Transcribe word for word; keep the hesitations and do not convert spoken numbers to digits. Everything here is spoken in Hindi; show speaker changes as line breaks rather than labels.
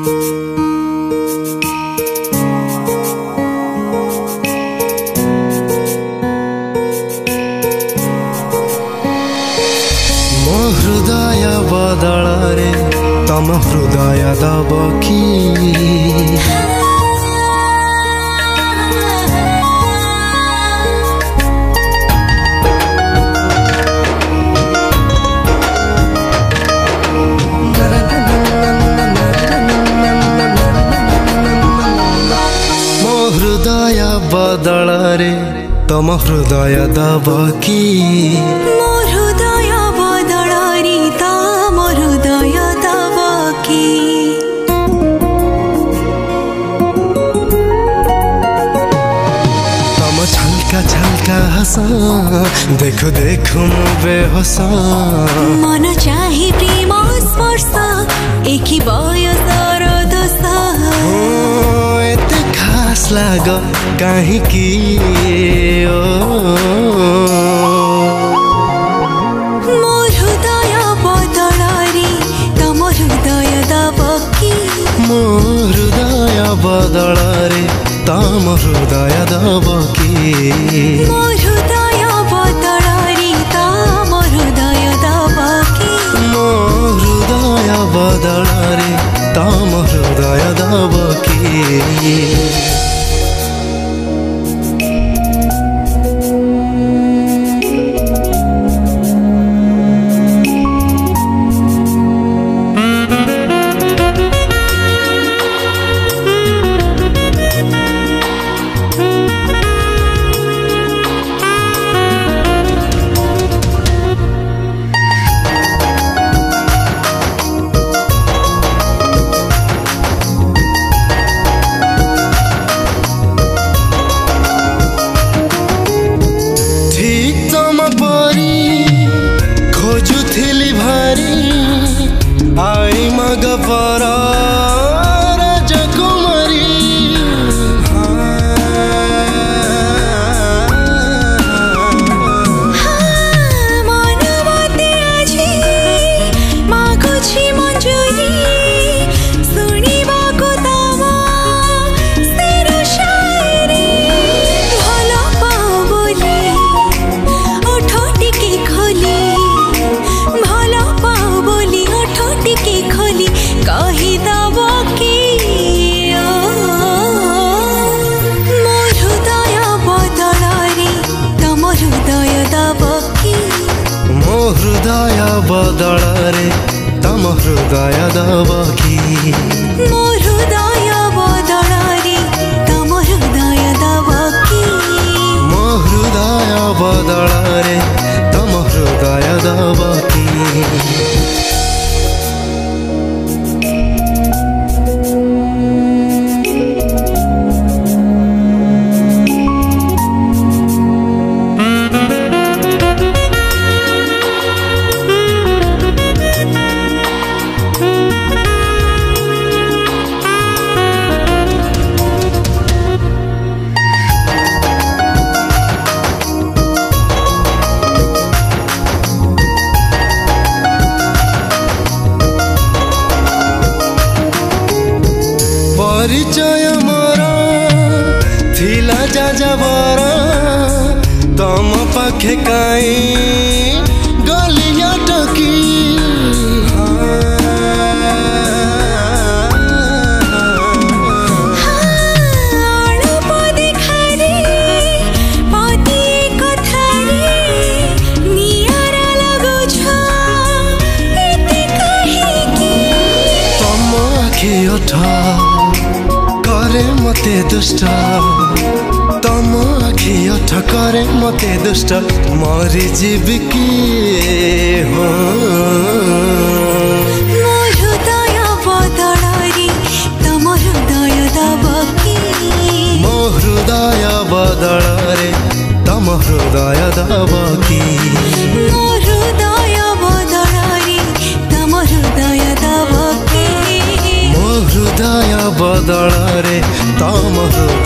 मो हृदय बदଳରେ तम हृदय दब कि मो हृदय बदଳରେ तम हृदय दब कि छलका छलका हसा देखो देखो मु बेहोस
मन चाहे प्रेम स्पर्श एक ही बयसर दोष
एते खास लाग काहे कि
मो हृदय बदଳରେ तम हृदय दब कि
मो हृदय बदଳରେ तम हृदय दब कि
मो हृदय बदଳରେ तम हृदय दब कि
मो हृदय बदଳରେ तम हृदय दब कि खोजुथिली भारी आई मग पर राजकुमारी
मनमते आजी मागुछि मंजूरी सुनिबाको तम स्थिर शायरी भल पाओ बोली ओठ टिके खोली भल पाओ बोली ओठ टिके खोली कही दब कि मो हृदय बदଳରେ तम हृदय दब कि
मो हृदय बदଳରେ तम हृदय दब कि
मो हृदय बदଳରେ तम हृदय दब कि
मो हृदय बदଳରେ तम हृदय दब कि परिचय मोर थिला जाजबर तम पाखे काई गलिया टकी तम आखि उठा करे मते दुष्ट तम आखि अठ करे मते दुष्ट मरी जीवी कि हो
मो हृदय बदଳରେ तम हृदय दब कि
मो हृदय बदଳରେ तम हृदय दब कि
मो हृदय बदଳରେ तम हृदय दब कि
मो हृदय बदଳରେ तम हृदय